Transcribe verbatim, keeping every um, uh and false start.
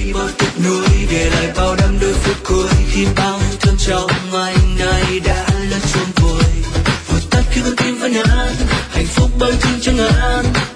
bao tiếc nuối, để lại bao năm đôi phút cuối khi bao thương trong anh nay đã lẫn chôn vùi. Vụt tắt khi con tim vẫn hát, hạnh phúc bao thương chẳng ngán.